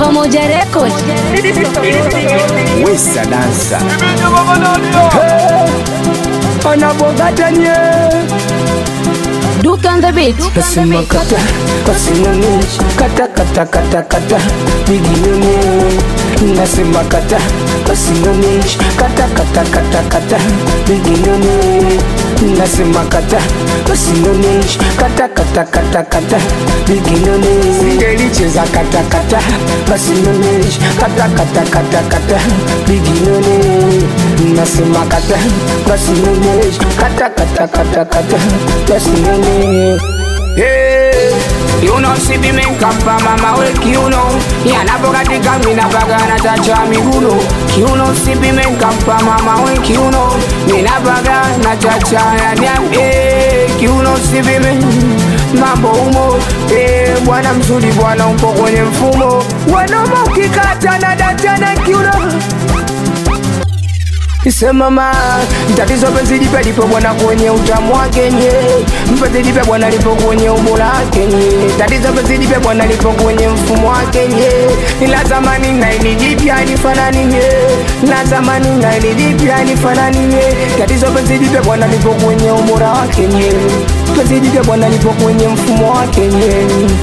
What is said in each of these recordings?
Pamoja Record. Wesa dansa Anabogatanye Duke on the beat. Nasema kata, kasinonish Kata, kata, kata, kata Bigilone Nasema kata, kasinonish Kata, kata, kata, kata Bigilone Nasema kata, kasinonish Kata, kata, kata, kata Bigilone Singelicheza kata, kata Kasinonish Kata, kata, kata, kata Bigilone Nasema kata, kasinonish Kata, kata, kata, kata Bigilone. Hey, you know si bime kampa mama we kiuno yanapokatika mina bagana chacha miguno kiuno si bime kampa mama we kiuno mina bagana chacha ya kiuno si bime mambo umo bwana mzuri bwana umpo kwenye mfumo wanoma ukikata na datana kiuno Isemama, tatizo penzi lipe lipo bwana kwenye utamu wake nye Mpenzi lipe bwana lipo kwenye ubora wake nye Tatizo penzi lipe bwana lipo kwenye mfumo wake nye Ila zamani na ili jipya nifanani nye Na zamani na ili jipya nifanani nye Tatizo penzi lipe bwana lipo kwenye ubora wake nye Penzi lipe bwana lipo kwenye mfumo wake nye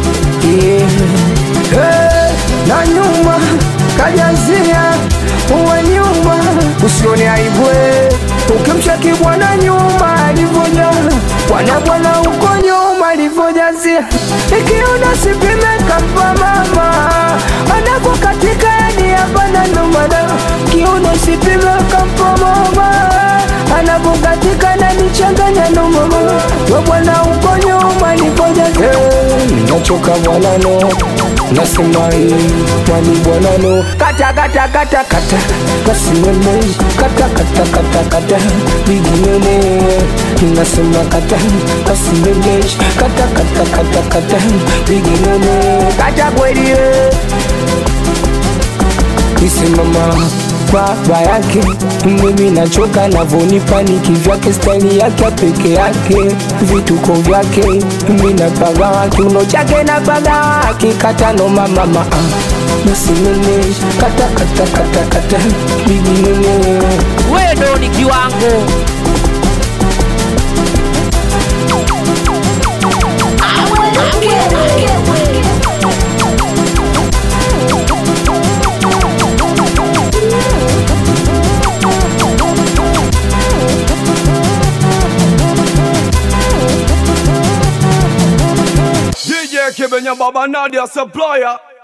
Na nyuma kajazia uwe nyuma usione aibwe ukimshaki bwana nyuma alivoja bwana uko nyuma alivojazia ikiona sipime kampa mama anapo katika yani hapana numana kiuno sipime kampa mama anapo katika na nichanganya numama we bwana uko nyuma alivojazia nachoka bwana no nasema mwani bwana no kata kata kata kata kasimame kata kata kata kata bigilone nasema kata kasimame kata kata kata kata bigilone kata kweli isimama baba yake mimi nachoka navonipa nikivyake staili yake peke yake vituko vyake mimi napaga kiuno chake napaga kikata no mama nasimame kata kata kata kata bigilone Wewe ni kiwango. DJ Kibenya Baba Nadia Supplier